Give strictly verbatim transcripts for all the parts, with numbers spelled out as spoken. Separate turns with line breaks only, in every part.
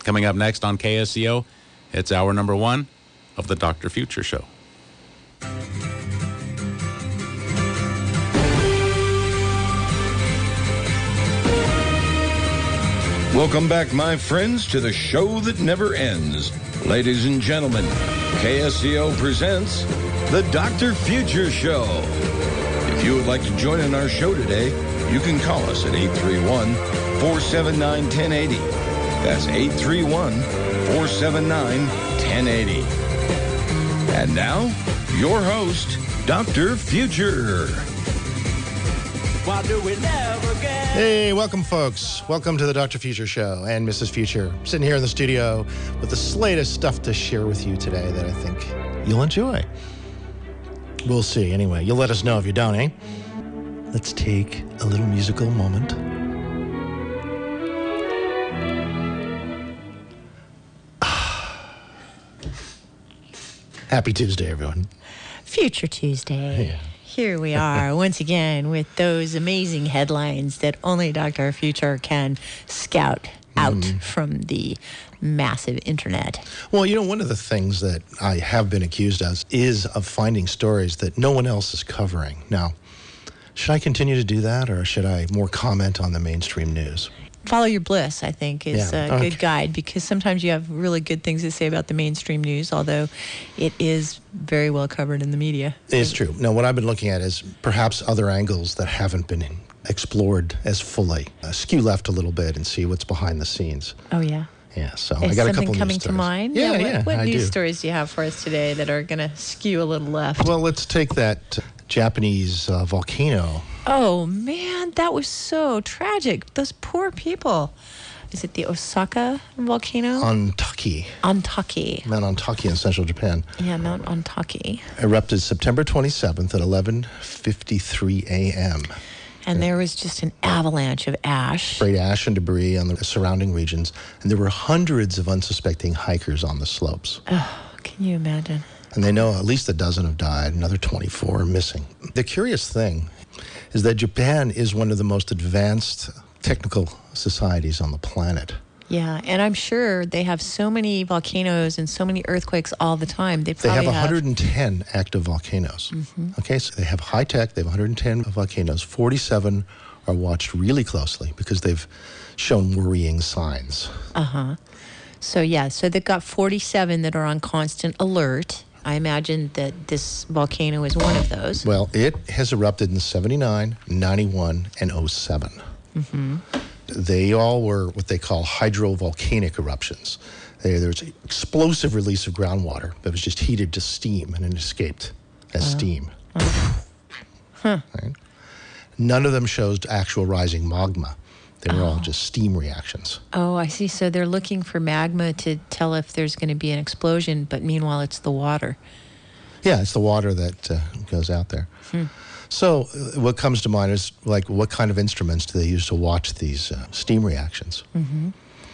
Coming up next on K S C O, it's hour number one of the Doctor Future Show.
Welcome back, my friends, to the show that never ends. Ladies and gentlemen, K S C O presents the Doctor Future Show. If you would like to join in our show today, you can call us at eight three one, four seven nine, one zero eight zero. That's eight three one, four seven nine, one zero eight zero. And now, your host, Doctor Future.
Why do we never get...
Hey, welcome, folks. Welcome to the Doctor Future Show and Missus Future. Sitting here in the studio with the slatest stuff to share with you today that I think you'll enjoy. We'll see. Anyway, you'll let us know if you don't, eh? Let's take a little musical moment. Happy Tuesday, everyone.
Future Tuesday.
Yeah.
Here we are once again with those amazing headlines that only Doctor Future can scout out mm. from the massive internet.
Well, you know, one of the things that I have been accused of is of finding stories that no one else is covering. Now, should I continue to do that, or should I more comment on the mainstream news?
Follow your bliss, I think, is
Yeah.
a
Okay.
good guide, because sometimes you have really good things to say about the mainstream news, although it is very well covered in the media.
It's true. Now, what I've been looking at is perhaps other angles that haven't been explored as fully. Uh, skew left a little bit and see what's behind the scenes.
Oh, yeah.
Yeah, so
Is
I got a
something
couple
coming
news
to
stories.
mind?
Yeah,
what,
yeah,
What
I
news
do.
stories do you have for us today that are going to skew a little left?
Well, let's take that Japanese uh, volcano.
Oh, man, that was so tragic. Those poor people. Is it the Osaka volcano?
Ontake.
Ontake.
Mount Ontake in central Japan.
Yeah, Mount Ontake.
Erupted September twenty-seventh at eleven fifty-three a.m.
And there was just an avalanche of ash.
Sprayed ash and debris on the surrounding regions, and there were hundreds of unsuspecting hikers on the slopes.
Oh, can you imagine?
And they know at least a dozen have died, another twenty-four are missing. The curious thing is that Japan is one of the most advanced technical societies on the planet.
Yeah, and I'm sure they have so many volcanoes and so many earthquakes all the time. They
They
probably
have one hundred ten active volcanoes. Mm-hmm. Okay, so they have high tech, they have one hundred ten volcanoes. forty-seven are watched really closely because they've shown worrying signs.
Uh-huh. So, yeah, so they've got forty-seven that are on constant alert. I imagine that this volcano is one of those.
Well, it has erupted in seventy-nine, ninety-one, and oh seven.
Mm-hmm.
They all were what they call hydrovolcanic eruptions. They, there was an explosive release of groundwater that was just heated to steam, and it escaped as
Uh,
steam.
uh, huh.
Right? None of them shows actual rising magma. They were all just steam reactions.
Oh, I see. So they're looking for magma to tell if there's going to be an explosion, but meanwhile it's the water.
Yeah, it's the water that uh, goes out there.
Hmm.
So uh, what comes to mind is, like, what kind of instruments do they use to watch these uh, steam reactions?
Mm-hmm.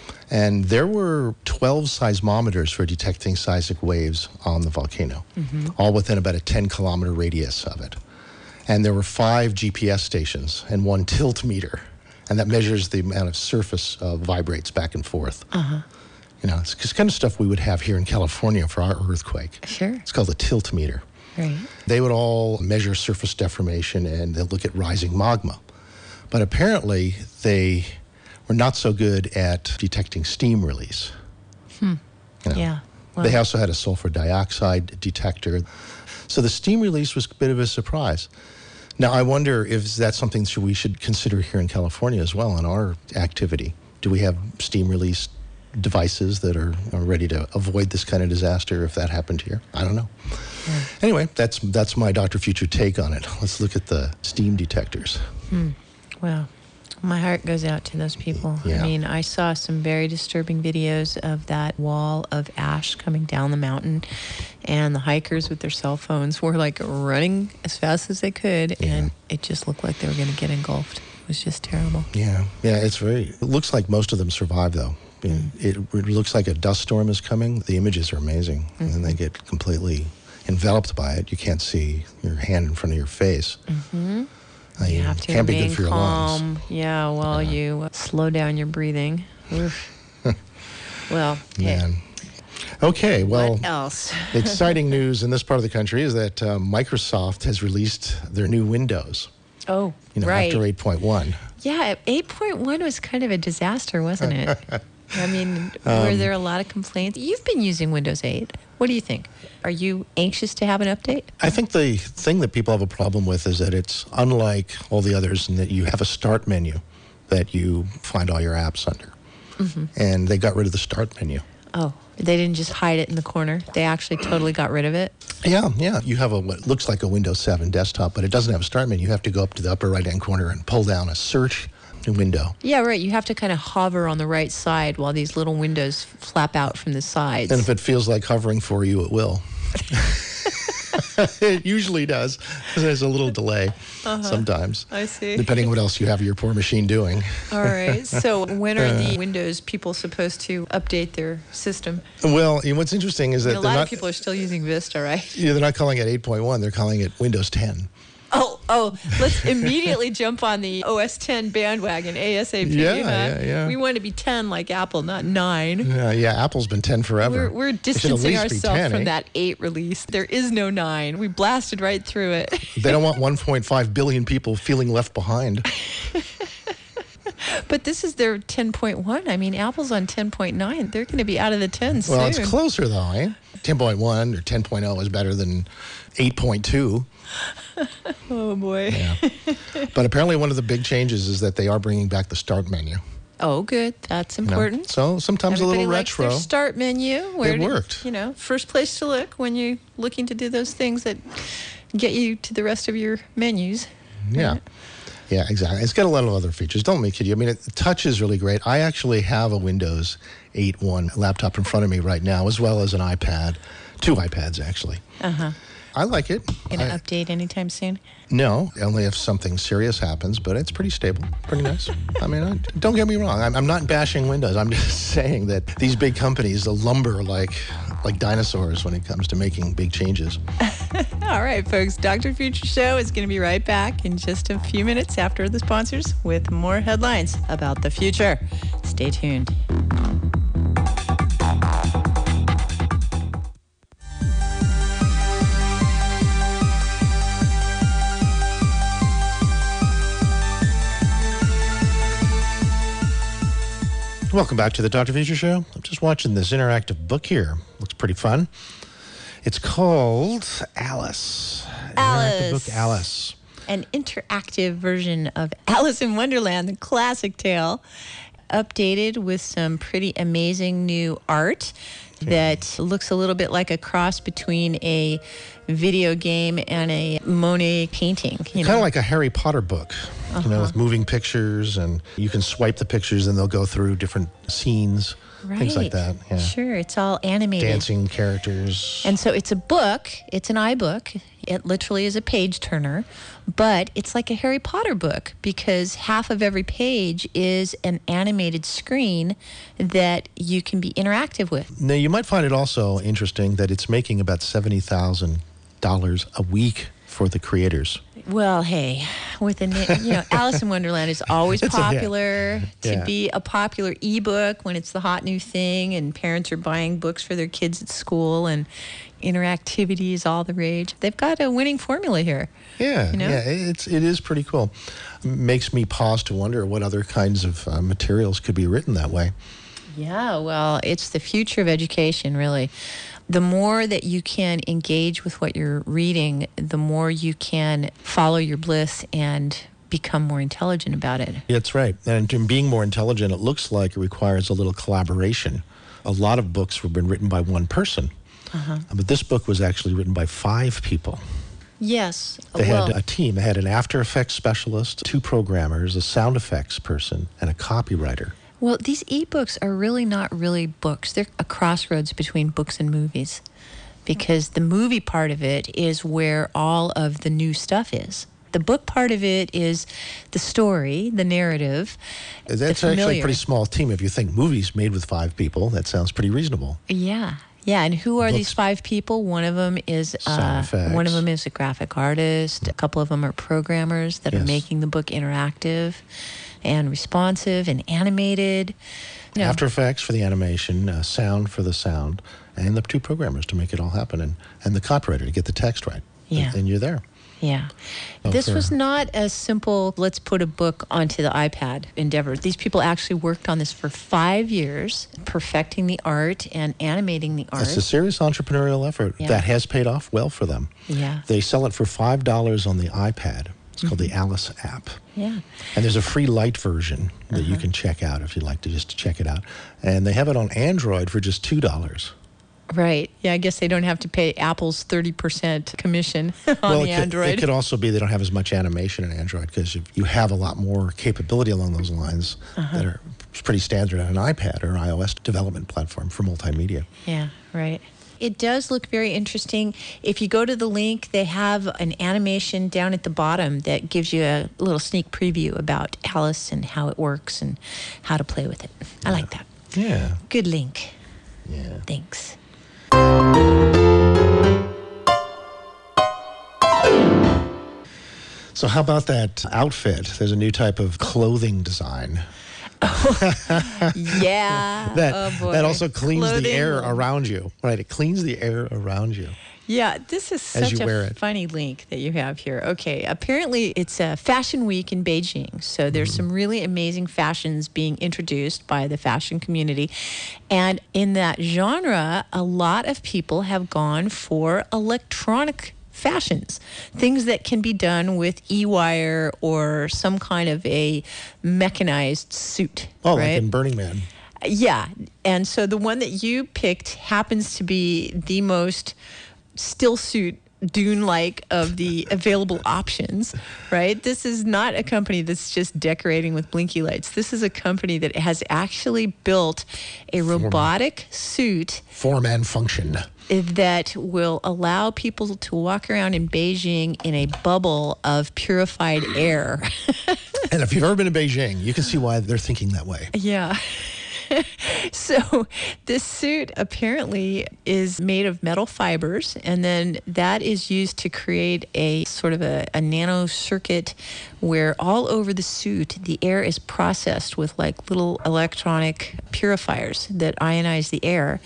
And there were twelve seismometers for detecting seismic waves on the volcano,
Mm-hmm.
all within about a ten kilometer radius of it. And there were five G P S stations and one tilt meter, and that measures the amount of surface uh, vibrates back and forth.
Uh-huh.
You know, it's the kind of stuff we would have here in California for our earthquake.
Sure.
It's called a tilt meter.
Right.
They would all measure surface deformation, and they'll look at rising magma. But apparently, they were not so good at detecting steam release.
Hmm.
You know,
Yeah. Well,
They also had a sulfur dioxide detector. So the steam release was a bit of a surprise. Now, I wonder if that's something that we should consider here in California as well in our activity. Do we have steam release devices that are, are ready to avoid this kind of disaster if that happened here? I don't know.
Yeah.
Anyway, that's that's my Doctor Future take on it. Let's look at the steam detectors.
Hmm. Well, my heart goes out to those people.
Yeah.
I mean, I saw some very disturbing videos of that wall of ash coming down the mountain, and the hikers with their cell phones were like running as fast as they could,
Yeah.
and it just looked like they were going to get engulfed. It was just terrible.
Yeah, yeah, it's very. It looks like most of them survive, though.
Mm.
It, it looks like a dust storm is coming. The images are amazing,
Mm-hmm.
and then they get completely enveloped by it. You can't see your hand in front of your face.
Mm-hmm.
Uh,
You have to
can't be
remain
good for your
calm.
lungs.
Yeah, while
Yeah.
you uh, slow down your breathing. Oof. Well, hey,
Man. Okay, well,
what else?
exciting news in this part of the country is that uh, Microsoft has released their new Windows.
Oh,
You know,
right.
after eight point one.
Yeah, eight point one was kind of a disaster, wasn't it? I mean, were there a lot of complaints? You've been using Windows eight. What do you think? Are you anxious to have an update?
I think the thing that people have a problem with is that it's unlike all the others in that you have a start menu that you find all your apps under. Mm-hmm. And they got rid of the start menu.
Oh, they didn't just hide it in the corner. They actually totally got rid of it.
Yeah, yeah. You have a what looks like a Windows seven desktop, but it doesn't have a start menu. You have to go up to the upper right-hand corner and pull down a search window.
Yeah, right. You have to kind of hover on the right side while these little windows flap out from the sides.
And if it feels like hovering for you, it will. It usually does. There's a little delay uh-huh. sometimes.
I see.
Depending on what else you have your poor machine doing.
All right. So when are the Windows people supposed to update their system?
Well, you know, what's interesting is that
I mean, a
they're
lot
not,
of people are still using Vista, right?
Yeah, they're not calling it eight point one. They're calling it Windows ten.
Oh, oh, let's immediately jump on the O S ten bandwagon ASAP.
Yeah,
huh?
yeah, yeah.
We want to be ten like Apple, not nine.
Yeah, yeah. Apple's been ten forever.
We're, we're
It should at
distancing
least be
ourselves
ten,
from
eh?
that eight release. There is no nine. We blasted right through it.
They don't want one point five billion people feeling left behind.
But this is their ten point one. I mean, Apple's on ten point nine. They're going to be out of the tens
Well,
soon.
it's closer, though, eh? ten point one or ten point oh is better than eight point two.
Oh, boy.
Yeah. But apparently one of the big changes is that they are bringing back the start menu.
Oh, good. That's
you know?
important.
So sometimes
Everybody
a little
likes
retro.
their start menu. Where
It
to-
worked.
You know, first place to look when you're looking to do those things that get you to the rest of your menus.
Yeah. Yeah, exactly. It's got a lot of other features. Don't make it. I mean, it, touch is really great. I actually have a Windows eight point one laptop in front of me right now, as well as an iPad. Two iPads, actually.
Uh-huh.
I like it.
Going to
I-
update anytime soon?
No, only if something serious happens, but it's pretty stable, pretty nice. I mean, I, don't get me wrong. I'm, I'm not bashing Windows. I'm just saying that these big companies lumber like like dinosaurs when it comes to making big changes.
All right, folks. Doctor Future Show is going to be right back in just a few minutes after the sponsors with more headlines about the future. Stay tuned.
Welcome back to the Doctor Future Show. I'm just watching this interactive book here. Looks pretty fun. It's called Alice.
Alice.
Interactive book Alice.
An interactive version of Alice in Wonderland, the classic tale, updated with some pretty amazing new art that looks a little bit like a cross between a video game and a Monet painting. You
Kind
know?
of like a Harry Potter book,
Uh-huh.
you know, with moving pictures, and you can swipe the pictures and they'll go through different scenes, things like that. Yeah.
Sure, it's all animated.
Dancing characters.
And so it's a book, it's an iBook. It literally is a page turner, but it's like a Harry Potter book because half of every page is an animated screen that you can be interactive with.
Now, you might find it also interesting that it's making about seventy thousand dollars a week for the creators.
Well, hey, with a na- you know, Alice in Wonderland is always
It's a- yeah.
popular. To
Yeah.
be a popular ebook when it's the hot new thing, and parents are buying books for their kids at school, and interactivity is all the rage. They've got a winning formula here.
Yeah,
You know?
yeah, it's it is pretty cool. Makes me pause to wonder what other kinds of uh, materials could be written that way.
Yeah, well, it's the future of education, really. The more that you can engage with what you're reading, the more you can follow your bliss and become more intelligent about it.
That's right. And in being more intelligent, it looks like it requires a little collaboration. A lot of books have been written by one person,
Uh-huh.
but this book was actually written by five people.
Yes.
They
well,
had a team. They had an After Effects specialist, two programmers, a sound effects person, and a copywriter.
Well, these ebooks are really not really books. They're a crossroads between books and movies because the movie part of it is where all of the new stuff is. The book part of it is the story, the narrative, the
That's actually a
familiar.
pretty small team. If you think movies made with five people, that sounds pretty reasonable.
Yeah. Yeah, and who are
Books-
these five people? One of them is
Sound
uh,
effects.
one of them is a graphic artist. A couple of them are programmers that are
Yes.
making the book interactive and responsive and animated. No.
After Effects for the animation, uh, sound for the sound, and the two programmers to make it all happen, and, and the copywriter to get the text right.
Yeah.
And, and you're there.
Yeah.
Oh,
This
for-
was not a simple, let's put a book onto the iPad endeavor. These people actually worked on this for five years, perfecting the art and animating the art.
It's a serious entrepreneurial effort
Yeah.
that has paid off well for them.
Yeah.
They sell it for five dollars on the iPad. It's called the Alice app.
Yeah.
And there's a free light version that you can check out if you'd like to just check it out. And they have it on Android for just two dollars.
Right. Yeah, I guess they don't have to pay Apple's thirty percent commission on
well,
the
it could,
Android.
it could also be they don't have as much animation in Android because you, you have a lot more capability along those lines
Uh-huh.
that are pretty standard on an iPad or iOS development platform for multimedia.
Yeah, right. It does look very interesting. If you go to the link, they have an animation down at the bottom that gives you a little sneak preview about Alice and how it works and how to play with it. I like that.
Yeah.
Good link.
Yeah.
Thanks.
So how about that outfit? There's a new type of clothing design
Yeah.
that
oh boy.
that also cleans the
Clothing.
air around you. Right, it cleans the air around you.
Yeah, this is
As
such
you
a
wear it.
funny link that you have here. Okay, apparently it's a fashion week in Beijing. So there's
Mm-hmm.
some really amazing fashions being introduced by the fashion community. And in that genre, a lot of people have gone for electronic fashions, things that can be done with e-wire or some kind of a mechanized suit.
Oh,
right?
like in Burning Man.
Yeah. And so the one that you picked happens to be the most still suit Dune-like of the available options, right? This is not a company that's just decorating with blinky lights. This is a company that has actually built a robotic suit
Form and function.
that will allow people to walk around in Beijing in a bubble of purified air.
And if you've ever been to Beijing, you can see why they're thinking that way.
Yeah. So this suit apparently is made of metal fibers, and then that is used to create a sort of a, a nano circuit where all over the suit, the air is processed with like little electronic purifiers that ionize the air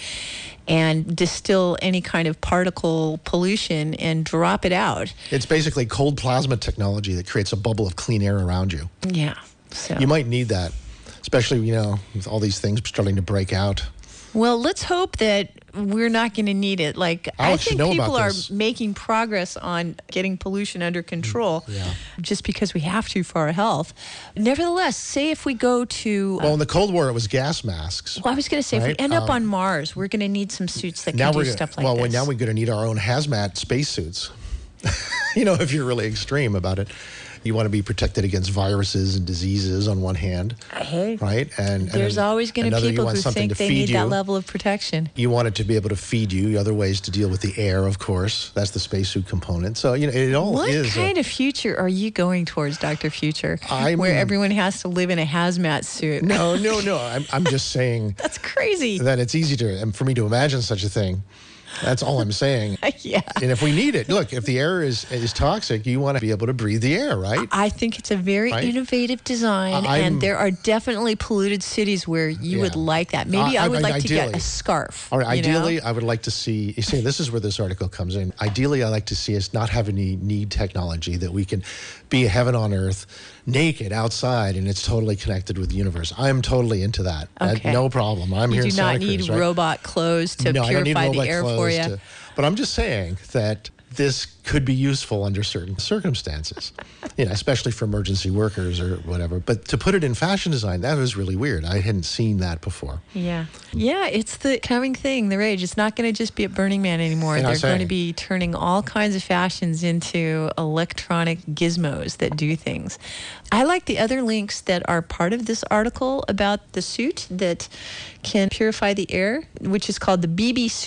and distill any kind of particle pollution and drop it out.
It's basically cold plasma technology that creates a bubble of clean air around you.
Yeah. So.
You might need that, especially, you know, with all these things starting to break out.
Well, let's hope that we're not going to need it. Like,
I'll
I
let you
think
know
people
about
are
this.
making progress on getting pollution under control
Yeah.
just because we have to for our health. Nevertheless, say if we go to,
Well, in the Cold War, it was gas masks.
well, I was going to say, if
Right,
we end up
um,
on Mars, we're going to need some suits that
Now
can
we're
do
gonna,
stuff like
well,
this.
now we're going to need our own hazmat spacesuits. You know, if you're really extreme about it. You want to be protected against viruses and diseases on one hand,
Hey,
right? And
there's
and
always going to
another,
be
you
people
want
who
something
think
to
they
feed
need
you.
that level of protection.
You want it to be able to feed you. Other ways to deal with the air, of course. That's the spacesuit component. So, you know, it all
What
is.
kind
a,
of future are you going towards, Doctor Future,
I'm-
where everyone has to live in a hazmat suit?
No, no, no. I'm, I'm just saying
That's crazy.
that it's easy to, and for me to imagine such a thing. That's all I'm saying.
Yeah.
And if we need it, look, if the air is, is toxic, you want to be able to breathe the air, right?
I think it's a very
Right?
innovative design,
I- I'm-
and there are definitely polluted cities where you would
Yeah.
like that. Maybe
I-
I would
I-
like to get
ideally.
a scarf.
All right,
you know?
ideally, I would like to see, you see, this is where this article comes in. Ideally, I like to see us not have any need technology, that we can be heaven on earth, naked outside, and it's totally connected with the universe. I'm totally into that. That-
Okay.
no problem. I'm
you
here
do
in
not
Santa
need
Cruz, right?
robot clothes to
no, I don't need
purify
robot
the air
clothes
for you.
to- but I'm just saying that this could be useful under certain circumstances, you know, especially for emergency workers or whatever. But to put it in fashion design, that was really weird. I hadn't seen that before.
Yeah. Yeah, it's the coming thing, the rage. It's not going to just be at Burning Man anymore.
And I
They're going to
say-
be turning all kinds of fashions into electronic gizmos that do things. I like the other links that are part of this article about the suit that can purify the air, which is called the B B suit.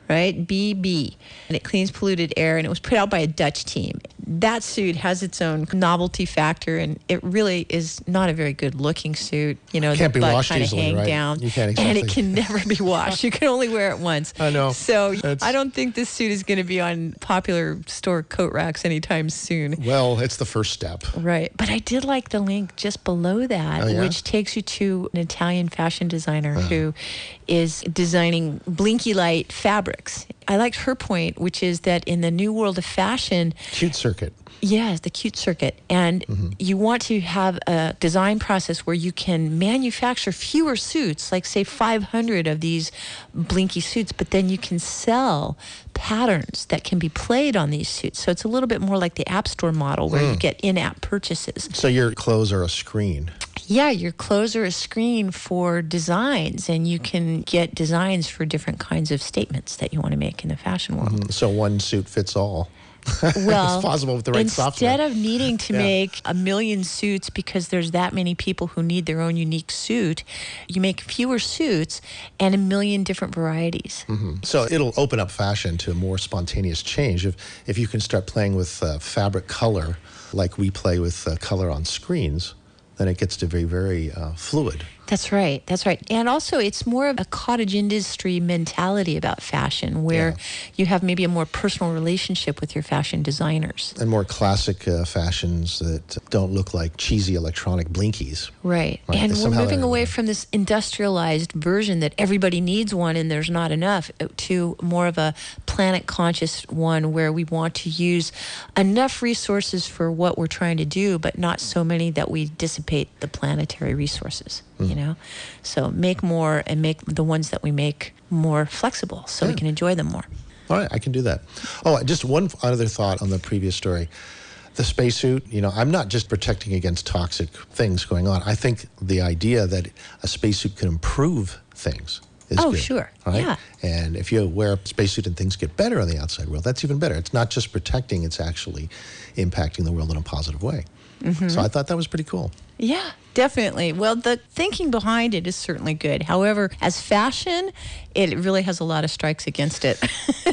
right? B B. And it cleans polluted air, and it was put out by a Dutch team. That suit has its own novelty factor, and it really is not a very good looking suit. You know,
Can't
the
be
butt
washed
kind of
easily,
hang
right?
down.
You can't
And it
exactly-
can never be washed. You can only wear it once.
I know.
So
That's-
I don't think this suit is going to be on popular store coat racks anytime soon.
Well, it's the first step.
Right. But I did like the link just below that,
Oh, yeah?
which takes you to an Italian fashion designer who is designing blinky light fabrics. I liked her point, which is that in the new world of fashion,
Cute circuit.
yes, the cute circuit. And you want to have a design process where you can manufacture fewer suits, like say five hundred of these blinky suits, but then you can sell patterns that can be played on these suits. So it's a little bit more like the App Store model where you get in-app purchases.
So your clothes are a screen.
Yeah, your clothes are a screen for designs, and you can get designs for different kinds of statements that you want to make in the fashion world.
So one suit fits all.
Well,
It's possible with the right
instead
software.
of needing to
Yeah.
make a million suits because there's that many people who need their own unique suit, you make fewer suits and a million different varieties.
So it'll open up fashion to a more spontaneous change. If if you can start playing with uh, fabric color, like we play with uh, color on screens, then it gets to be very uh, fluid.
That's right. That's right. And also, it's more of a cottage industry mentality about fashion where
Yeah.
you have maybe a more personal relationship with your fashion designers.
And more classic uh, fashions that don't look like cheesy electronic blinkies.
Right.
Right,
And we're
somehow
moving
they're-
away from this industrialized version that everybody needs one and there's not enough to more of a planet conscious one where we want to use enough resources for what we're trying to do, but not so many that we dissipate the planetary resources, you know? So make more and make the ones that we make more flexible so we
Yeah.
can enjoy them more.
All right, I can do that. Oh, just one other thought on the previous story. The spacesuit, you know, I'm not just protecting against toxic things going on. I think the idea that a spacesuit can improve things is
Oh,
good.
sure.
Right?
Yeah.
And if you wear a spacesuit and things get better on the outside world, that's even better. It's not just protecting, it's actually impacting the world in a positive way.
Mm-hmm.
So I thought that was pretty cool.
Yeah, definitely. Well, the thinking behind it is certainly good. However, as fashion, it really has a lot of strikes against it.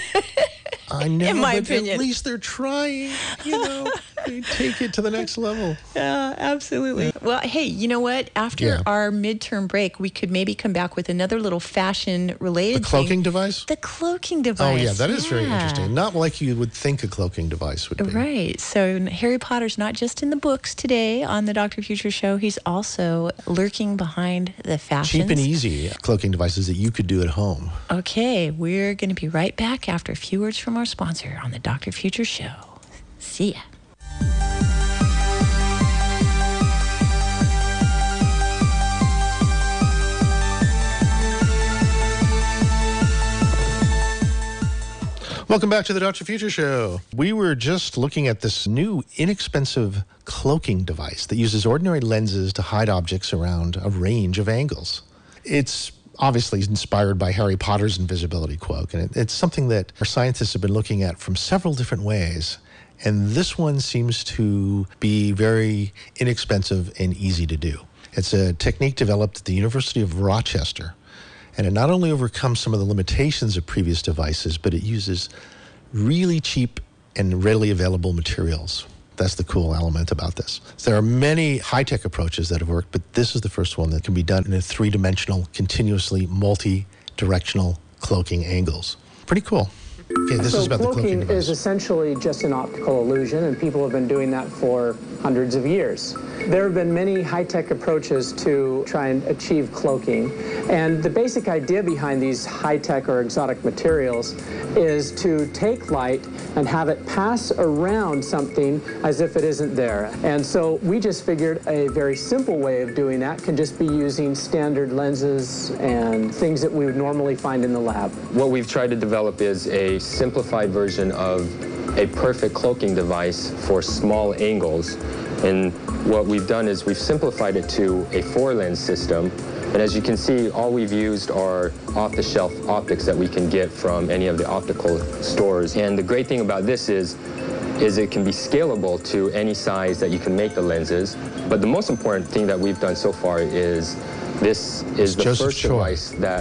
I know,
my
but
opinion.
at least they're trying, you know, they take it to the next level.
Yeah, absolutely. Well, hey, you know what? After
Yeah.
our midterm break, we could maybe come back with another little fashion-related
The cloaking
thing.
device?
The cloaking device.
Oh, yeah, that is very
yeah.
interesting. Not like you would think a cloaking device would be.
Right. So Harry Potter's not just in the books today on the Doctor Future Show. He's also lurking behind the fashions.
Cheap and easy cloaking devices that you could do at home.
Okay, we're going to be right back after a few words from our sponsor on the Doctor Future Show. See ya.
Welcome back to the Doctor Future Show. We were just looking at this new inexpensive cloaking device that uses ordinary lenses to hide objects around a range of angles. It's obviously inspired by Harry Potter's invisibility cloak, and it, it's something that our scientists have been looking at from several different ways. And this one seems to be very inexpensive and easy to do. It's a technique developed at the University of Rochester. And it not only overcomes some of the limitations of previous devices, but it uses really cheap and readily available materials. That's the cool element about this. There are many high-tech approaches that have worked, but this is the first one that can be done in a three-dimensional, continuously multi-directional cloaking angles. Pretty cool. Okay, this
so
is about the cloaking
cloaking
device.
is essentially just an optical illusion, and people have been doing that for hundreds of years. There have been many high-tech approaches to try and achieve cloaking, and the basic idea behind these high-tech or exotic materials is to take light and have it pass around something as if it isn't there. And so we just figured a very simple way of doing that can just be using standard lenses and things that we would normally find in the lab.
What we've tried to develop is a simplified version of a perfect cloaking device for small angles. And what we've done is we've simplified it to a four-lens system. And as you can see, all we've used are off-the-shelf optics that we can get from any of the optical stores. And the great thing about this is, is it can be scalable to any size that you can make the lenses. But the most important thing that we've done so far is this is the
Joseph
first
Choi.
device that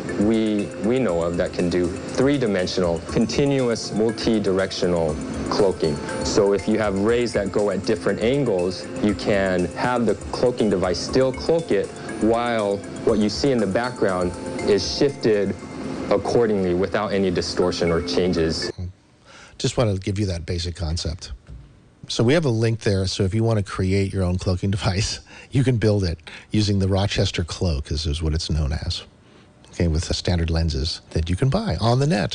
we we know of that can do three-dimensional, continuous, multi-directional cloaking. So if you have rays that go at different angles, you can have the cloaking device still cloak it while what you see in the background is shifted accordingly without any distortion or changes.
Just want to give you that basic concept. So we have a link there, so if you want to create your own cloaking device, you can build it using the Rochester Cloak, this is what it's known as, okay, with the standard lenses that you can buy on the net.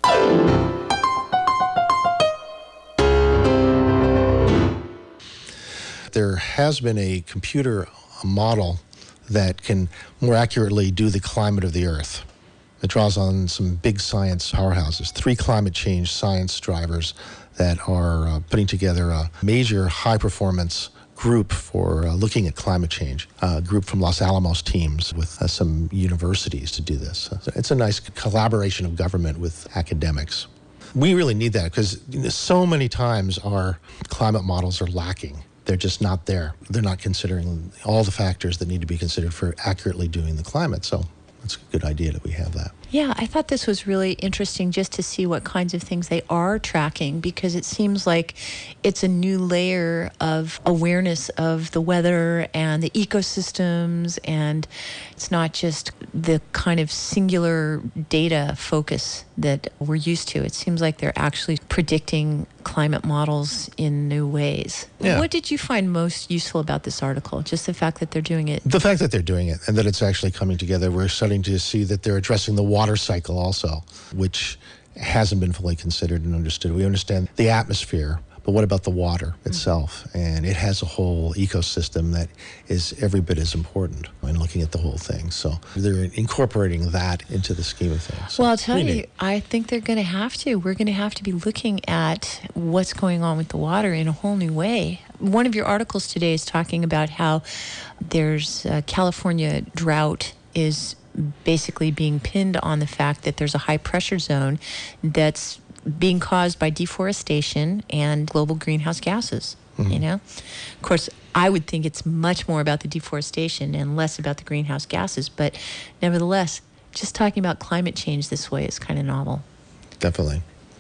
There has been a computer model that can more accurately do the climate of the Earth. It draws on some big science powerhouses, three climate change science drivers that are uh, putting together a major high-performance group for uh, looking at climate change, a group from Los Alamos teams with uh, some universities to do this. So it's a nice collaboration of government with academics. We really need that because you know, so many times our climate models are lacking. They're just not there. They're not considering all the factors that need to be considered for accurately doing the climate. So it's a good idea that we have that.
Yeah, I thought this was really interesting just to see what kinds of things they are tracking, because it seems like it's a new layer of awareness of the weather and the ecosystems, and it's not just the kind of singular data focus that we're used to. It seems like they're actually predicting climate models in new ways.
Yeah.
What did you find most useful about this article? Just the fact that they're doing it?
The fact that they're doing it and that it's actually coming together. We're starting to see that they're addressing the water cycle also, which hasn't been fully considered and understood. We understand the atmosphere, but what about the water itself? Mm-hmm. And it has a whole ecosystem that is every bit as important in looking at the whole thing. So they're incorporating that into the scheme of things. So
well, I'll tell you,
neat.
I think they're going to have to. We're going to have to be looking at what's going on with the water in a whole new way. One of your articles today is talking about how there's a California drought is basically being pinned on the fact that there's a high pressure zone that's being caused by deforestation and global greenhouse gases. Mm-hmm. You know, of course, I would think it's much more about the deforestation and less about the greenhouse gases. But nevertheless, just talking about climate change this way is kind of novel.
Definitely.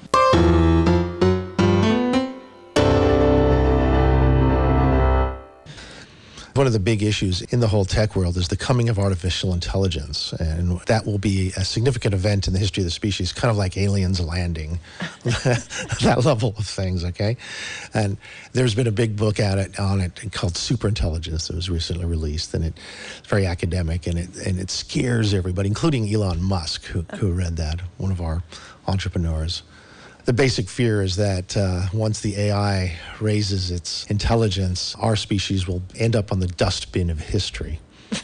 One of the big issues in the whole tech world is the coming of artificial intelligence, and that will be a significant event in the history of the species, kind of like aliens landing, that level of things, okay? And there's been a big book at it, on it called Superintelligence that was recently released, and it, it's very academic, and it and it scares everybody, including Elon Musk, who, who read that, one of our entrepreneurs. The basic fear is that uh, once the A I raises its intelligence, our species will end up on the dustbin of history.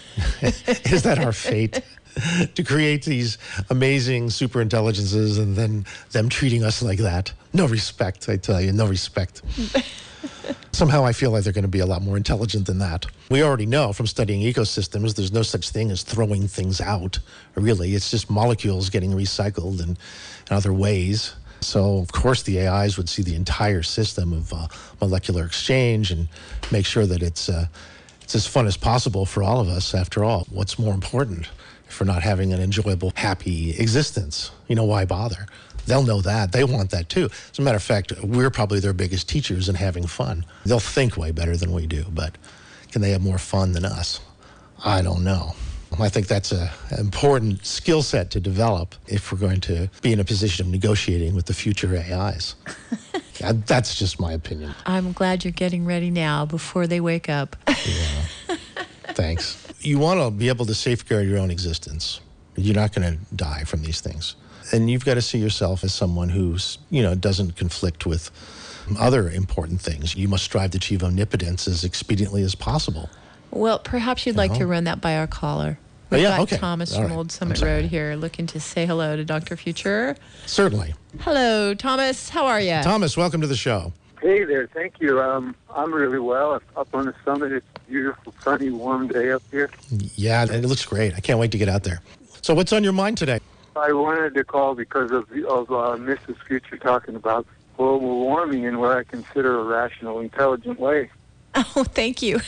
Is that our fate? To create these amazing super intelligences and then them treating us like that? No respect, I tell you, no respect. Somehow I feel like they're going to be a lot more intelligent than that. We already know from studying ecosystems, there's no such thing as throwing things out, really. It's just molecules getting recycled in, in other ways. So, of course, the A Is would see the entire system of uh, molecular exchange and make sure that it's uh, it's as fun as possible for all of us. After all, what's more important if we're not having an enjoyable, happy existence? You know, why bother? They'll know that. They want that, too. As a matter of fact, we're probably their biggest teachers in having fun. They'll think way better than we do, but can they have more fun than us? I don't know. I think that's a, an important skill set to develop if we're going to be in a position of negotiating with the future A Is. That's just my opinion.
I'm glad you're getting ready now before they wake up.
Yeah. Thanks. You want to be able to safeguard your own existence. You're not going to die from these things. And you've got to see yourself as someone who's, you know, doesn't conflict with other important things. You must strive to achieve omnipotence as expediently as possible.
Well, perhaps you'd
You
like
know?
to run that by our caller.
Oh,
We've
yeah,
got
okay.
Thomas
All
from
right.
Old Summit
I'm sorry.
Road here looking to say hello to Doctor Future.
Certainly.
Hello, Thomas. How are you?
Thomas, welcome to the show.
Hey there, thank you. Um, I'm really well. Up on the summit, it's a beautiful, sunny, warm day up here.
Yeah, and it looks great. I can't wait to get out there. So what's on your mind today?
I wanted to call because of, of uh, Missus Future talking about global warming in what I consider a rational, intelligent way.
Oh, thank you.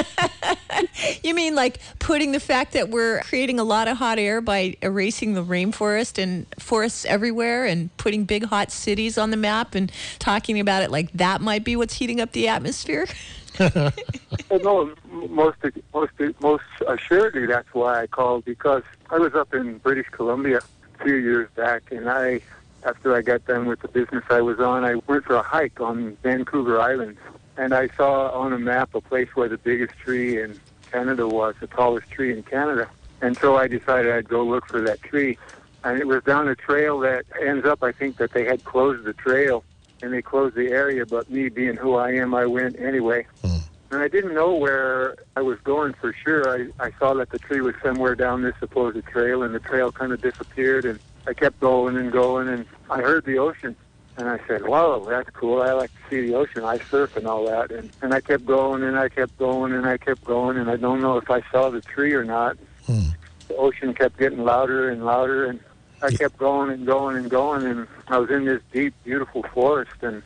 You mean like putting the fact that we're creating a lot of hot air by erasing the rainforest and forests everywhere and putting big hot cities on the map and talking about it like that might be what's heating up the atmosphere?
Well, no, most most most assuredly that's why I called, because I was up in British Columbia a few years back, and I, after I got done with the business I was on, I went for a hike on Vancouver Island, and I saw on a map a place where the biggest tree in Canada was, the tallest tree in Canada, and so I decided I'd go look for that tree, and it was down a trail that ends up, I think that they had closed the trail, and they closed the area, but me being who I am, I went anyway. Mm. And I didn't know where I was going for sure. I, I saw that the tree was somewhere down this supposed trail, and the trail kind of disappeared, and I kept going and going, and I heard the ocean. And I said, wow, that's cool. I like to see the ocean. I surf and all that. And, and I kept going, and I kept going, and I kept going, and I don't know if I saw the tree or not. Hmm. The ocean kept getting louder and louder, and I kept going and going and going, and I was in this deep, beautiful forest, and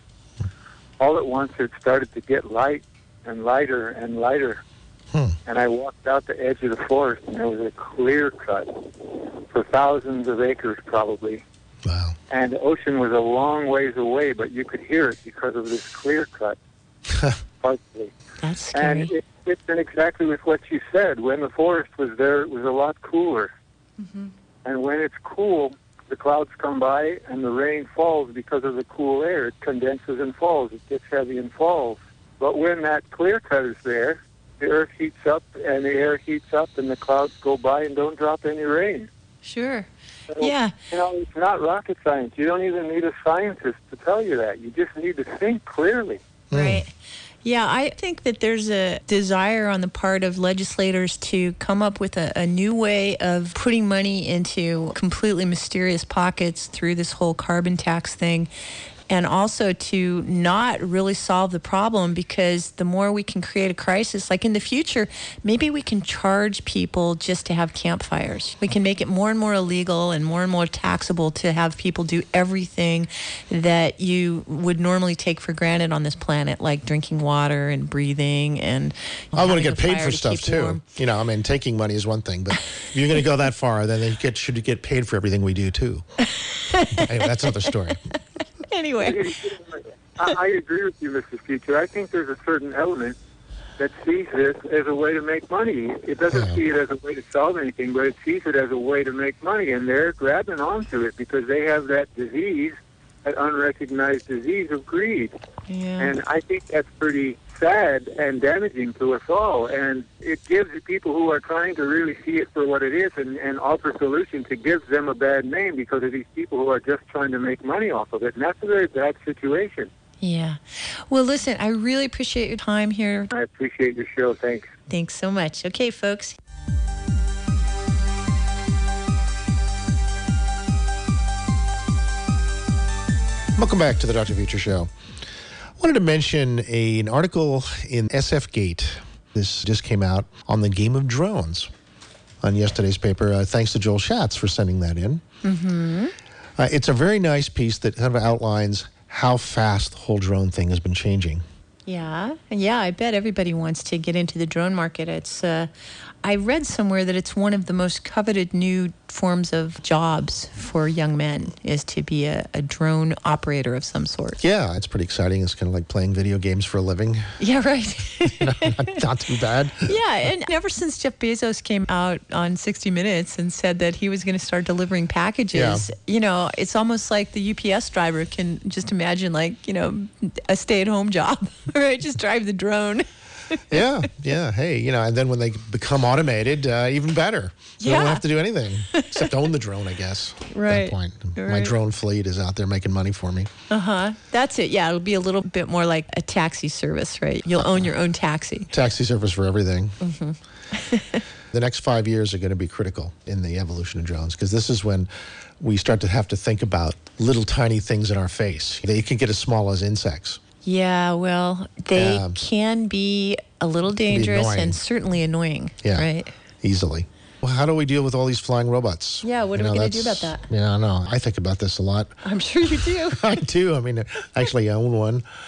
all at once it started to get light and lighter and lighter. Hmm. And I walked out the edge of the forest, and there was a clear cut for thousands of acres probably.
Wow.
And the ocean was a long ways away, but you could hear it because of this clear cut. Partially.
That's scary.
And it fits in exactly with what you said. When the forest was there, it was a lot cooler. Mm-hmm. And when it's cool, the clouds come by and the rain falls because of the cool air. It condenses and falls. It gets heavy and falls. But when that clear cut is there, the earth heats up and the air heats up and the clouds go by and don't drop any rain.
Sure.
So,
yeah.
You know, it's not rocket science. You don't even need a scientist to tell you that. You just need to think clearly.
Right. Yeah, I think that there's a desire on the part of legislators to come up with a, a new way of putting money into completely mysterious pockets through this whole carbon tax thing, and also to not really solve the problem, because the more we can create a crisis, like in the future, maybe we can charge people just to have campfires. We can make it more and more illegal and more and more taxable to have people do everything that you would normally take for granted on this planet, like drinking water and breathing and
I want to get paid for stuff too. Warm. You know, I mean, taking money is one thing, but if you're going to go that far, then they get, should get paid for everything we do too. Anyway, that's another story.
Anyway.
I, I agree with you, Mister Future. I think there's a certain element that sees this as a way to make money. It doesn't yeah. see it as a way to solve anything, but it sees it as a way to make money, and they're grabbing onto it because they have that disease, that unrecognized disease of greed.
Yeah.
And I think that's pretty sad and damaging to us all, and it gives the people who are trying to really see it for what it is and, and offer solutions, it gives them a bad name because of these people who are just trying to make money off of it, and that's a very bad situation.
Yeah. Well, listen, I really appreciate your time here.
I appreciate your show. Thanks.
Thanks so much. Okay, folks.
Welcome back to the Doctor Future Show. I wanted to mention a, an article in S F Gate. This just came out on the game of drones on yesterday's paper. Uh, thanks to Joel Schatz for sending that in. Mm-hmm. Uh, it's a very nice piece that kind of outlines how fast the whole drone thing has been changing.
Yeah, yeah, I bet everybody wants to get into the drone market. It's, uh, I read somewhere that it's one of the most coveted new forms of jobs for young men is to be a, a drone operator of some sort.
Yeah, it's pretty exciting. It's kind of like playing video games for a living.
Yeah, right.
you know, not, not too bad.
Yeah, and ever since Jeff Bezos came out on sixty minutes and said that he was going to start delivering packages, yeah. you know, it's almost like the U P S driver can just imagine like, you know, a stay-at-home job, right? Just drive the drone.
yeah, yeah. Hey, you know, and then when they become automated, uh, even better. So
yeah.
They don't have to do anything except own the drone, I guess.
Right.
At that point,
right.
My drone fleet is out there making money for me.
Uh huh. That's it. Yeah, it'll be a little bit more like a taxi service, right? You'll own your own taxi.
Taxi service for everything.
Mm-hmm.
The next five years are going to be critical in the evolution of drones because this is when we start to have to think about little tiny things in our face. They can get as small as insects.
Yeah, well, they
Um,
can be a little dangerous and certainly annoying,
Yeah,
right?
easily. Well, how do we deal with all these flying robots?
Yeah, what
You
are we
know,
going to do about
that's-
that?
Yeah, I know. I think about this a lot.
I'm sure you do.
I do. I mean, actually, I own one.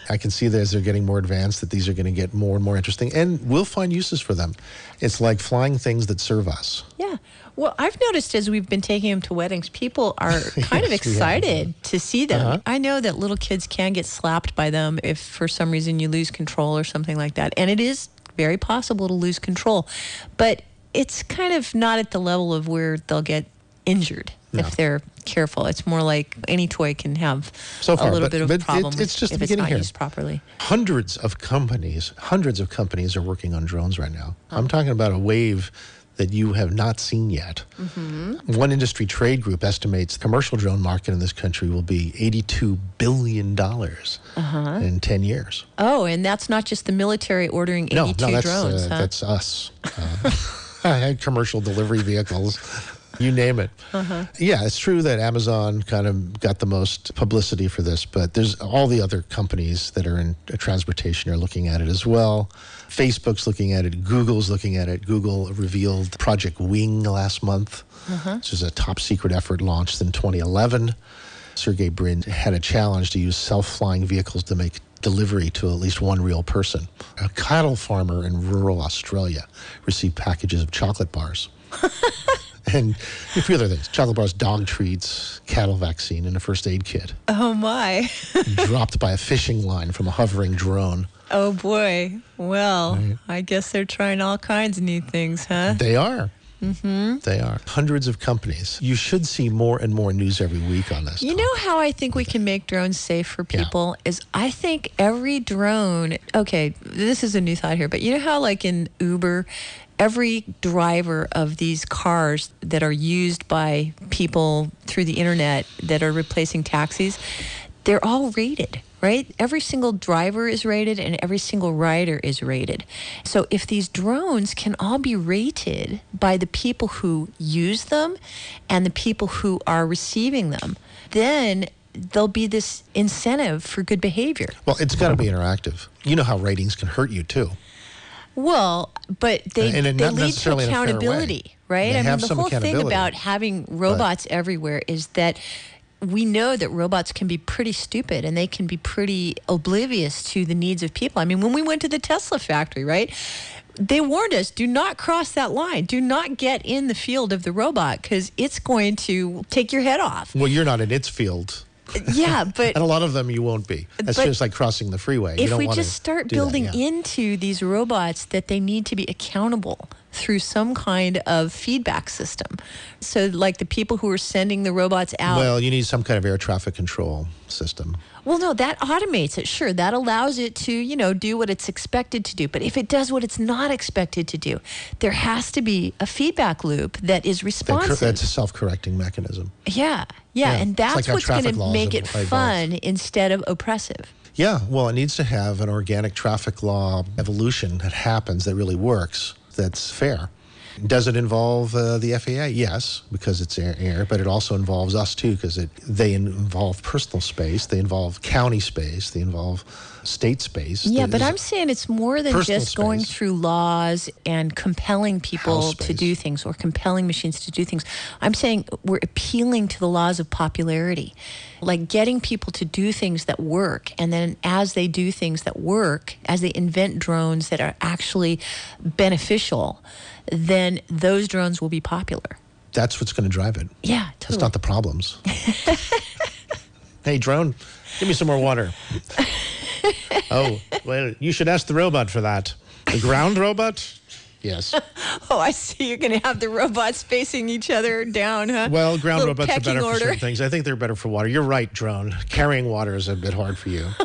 I can see that as they're getting more advanced, that these are going to get more and more interesting, and we'll find uses for them. It's like flying things that serve us.
Yeah. Well, I've noticed as we've been taking them to weddings, people are kind of
Yes, we have.
excited to see them.
Uh-huh.
I know that little kids can get slapped by them if for some reason you lose control or something like that. And it is very possible to lose control. But it's kind of not at the level of where they'll get injured
No.
if they're careful. It's more like any toy can have
So far,
a little
but-
bit of
but
a problem
it- it's just
if
the
it's
beginning
not
here.
used properly.
Hundreds of companies, hundreds of companies are working on drones right now. I'm talking about a wave that you have not seen yet.
Mm-hmm.
One industry trade group estimates the commercial drone market in this country will be eighty-two billion dollars
Uh-huh.
in ten years.
Oh, and that's not just the military ordering
No,
eighty-two
no, that's,
drones,
uh,
huh?
that's us. Uh, I had commercial delivery vehicles, you name it.
Uh-huh.
Yeah, it's true that Amazon kind of got the most publicity for this, but there's all the other companies that are in transportation are looking at it as well. Facebook's looking at it. Google's looking at it. Google revealed Project Wing last month,
Uh-huh.
which is a top secret effort launched in twenty eleven. Sergey Brin had a challenge to use self-flying vehicles to make delivery to at least one real person. A cattle farmer in rural Australia received packages of chocolate bars. And a few other things. Chocolate bars, dog treats, cattle vaccine, and a first aid kit.
Oh, my.
Dropped by a fishing line from a hovering drone.
Oh, boy. Well, I guess they're trying all kinds of new things, huh?
They are. Mm-hmm. They are. Hundreds of companies. You should see more and more news every week on this.
You know how I think we can make drones safe for people is I think every drone, okay, this is a new thought here, but you know how like in Uber, every driver of these cars that are used by people through the internet that are replacing taxis, they're all rated, right? Every single driver is rated and every single rider is rated. So if these drones can all be rated by the people who use them and the people who are receiving them, then there'll be this incentive for good behavior.
Well, it's got to be interactive. You know how ratings can hurt you, too.
Well, but they,
And it
they
not
lead to
necessarily in a fair way.
accountability, right?
They
I mean,
have
the
some
whole thing
accountability,
about having robots everywhere is that we know that robots can be pretty stupid and they can be pretty oblivious to the needs of people. I mean, when we went to the Tesla factory, right? They warned us, do not cross that line. Do not get in the field of the robot because it's going to take your head off.
Well, you're not in its field.
Yeah, but
And a lot of them you won't be. That's
But
just like crossing the freeway. You
if
don't
we
wanna
just start
do that,
building
yeah.
into these robots that they need to be accountable through some kind of feedback system. So like the people who are sending the robots out.
Well, you need some kind of air traffic control system.
Well, no, that automates it. Sure, that allows it to, you know, do what it's expected to do. But if it does what it's not expected to do, there has to be a feedback loop that is
That cor-
responsive.
That's a self-correcting mechanism.
yeah, yeah,
Yeah,
and
it's
that's
like how
what's going
traffic
to
laws
make it
have evolved.
fun instead of oppressive.
Yeah, well, it needs to have an organic traffic law evolution that happens that really works, that's fair. Does it involve uh, the F A A? Yes, because it's air, air, but it also involves us too, because it they involve personal space, they involve county space, they involve state space.
Yeah, but
There's-
I'm saying it's more than
personal
just going
space.
through laws and compelling people
House
to
space.
do things or compelling machines to do things. I'm saying we're appealing to the laws of popularity, like getting people to do things that work. And then as they do things that work, as they invent drones that are actually beneficial, then those drones will be popular.
That's what's going to drive it.
Yeah,
It's
totally.
not the problems. Hey, drone, give me some more water. Oh, well, you should ask the robot for that. The ground robot? Yes.
Oh, I see. You're going to have the robots facing each other down, huh?
Well, ground
Little
robots are
pecking
better for
order.
certain things. I think they're better for water. You're right, drone. Carrying water is a bit hard for you.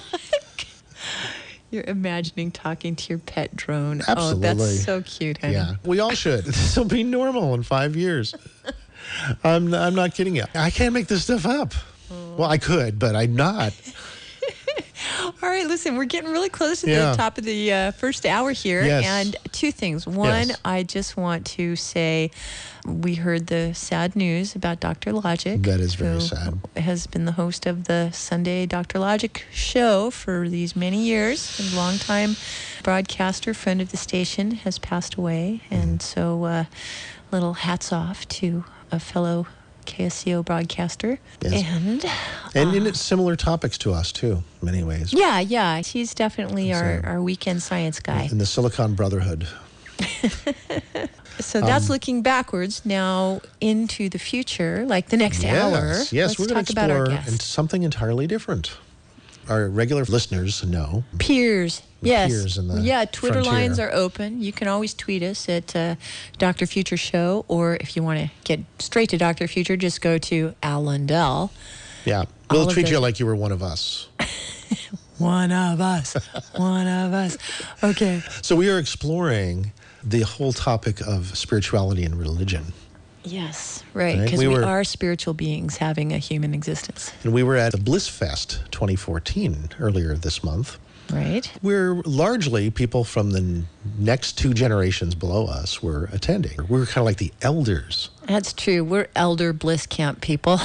You're imagining talking to your pet drone.
Absolutely.
Oh, that's so cute, honey.
Yeah, we all should. This will be normal in five years. I'm, I'm not kidding you. I can't make this stuff up. Well, I could, but I'm not.
All right, listen, we're getting really close to
Yeah.
the top of the uh, first hour here.
Yes.
And two things. One,
Yes.
I just want to say we heard the sad news about Doctor Logic.
That is very
who
sad.
has been the host of the Sunday Doctor Logic show for these many years. A longtime broadcaster, friend of the station, has passed away. And so, uh, little hats off to a fellow K S C O broadcaster.
Yes.
And
And in it's similar topics to us, too, in many ways.
yeah, yeah, he's definitely our,
So-
our weekend science guy.
In the Silicon Brotherhood.
So that's
Um,
looking backwards now into the future, like the next hour.
Yes, yes,
Let's
we're going
talk
to
about our
explore
guest.
into something entirely different. Our regular listeners know.
Peers.
The
Yes.
peers in the
yeah, Twitter
frontier.
lines are open. You can always tweet us at uh, Doctor Future Show, or if you want to get straight to Doctor Future, just go to Al Lundell.
Yeah. We'll
All of
treat you
those-
like you were one of us.
One of us. One of us. Okay.
So we are exploring the whole topic of spirituality and religion.
Yes, right.
Right,
Because
we
we,
were-
are spiritual beings having a human existence.
And we were at the Bliss Fest twenty fourteen earlier this month.
Right?
We're largely people from the n- next two generations below us were attending. We were kind of like the elders.
That's true. We're elder bliss camp people.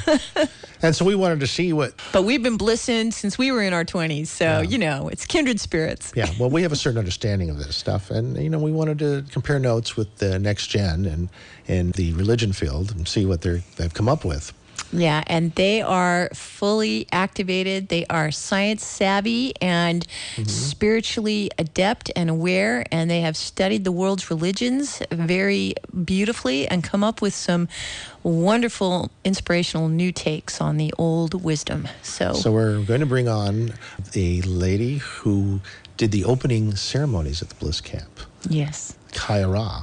And so we wanted to see what,
But we've been blissing since we were in our twenties. So, you know, it's kindred spirits.
yeah, well, we have a certain understanding of this stuff. And, you know, we wanted to compare notes with the next gen and, and the religion field and see what they're, they've come up with.
Yeah, and they are fully activated. They are science savvy and spiritually adept and aware, and they have studied the world's religions very beautifully and come up with some wonderful, inspirational new takes on the old wisdom. So,
So we're going to bring on a lady who did the opening ceremonies at the Bliss Camp,
yes,
Kaya Ra.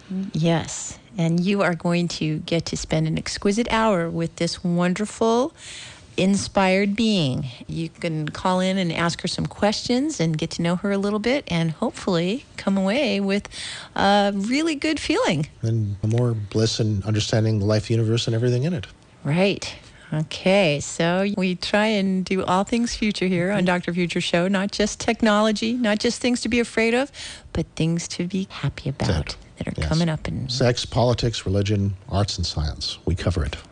yes. And you are going to get to spend an exquisite hour with this wonderful, inspired being. You can call in and ask her some questions and get to know her a little bit and hopefully come away with a really good feeling.
And more bliss and understanding the life, universe, and everything in it.
Right. Okay, so we try and do all things future here on Doctor Future Show, not just technology, not just things to be afraid of, but things to be happy about that are
Yes.
coming up. And
Sex, politics, religion, arts, and science. We cover it.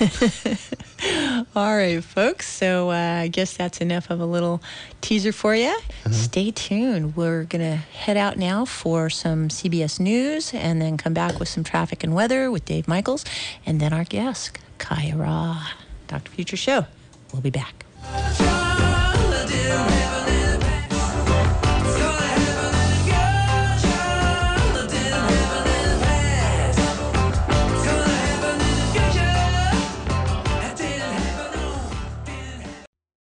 all right, folks. So uh, I guess that's enough of a little teaser for you. Stay tuned. We're going to head out now for some C B S News and then come back with some traffic and weather with Dave Michaels and then our guest, Kaya Ra. Doctor Future Show. We'll be back.